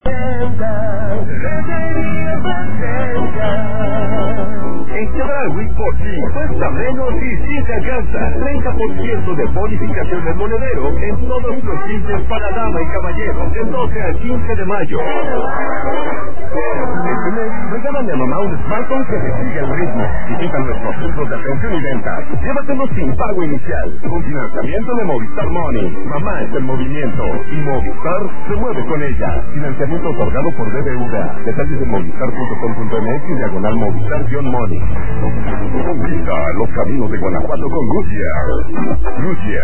En Chedraui, por ti, cuesta menos y sí te alcanza. 30% de bonificación del monedero en todos los tintes para dama y caballero, del 12 al 15 de mayo. Este mes, regálale a mamá un smartphone que le sigue el ritmo. Visita nuestros puntos de atención y venta. Llévatelo sin pago inicial, con financiamiento de Movistar Money. Mamá es el movimiento y Movistar se mueve con ella. Financiamiento otorgado por BBVA. Detalles en movistar.com.mx / Movistar-Money. Conquista los caminos de Guanajuato con Goodyear. Goodyear.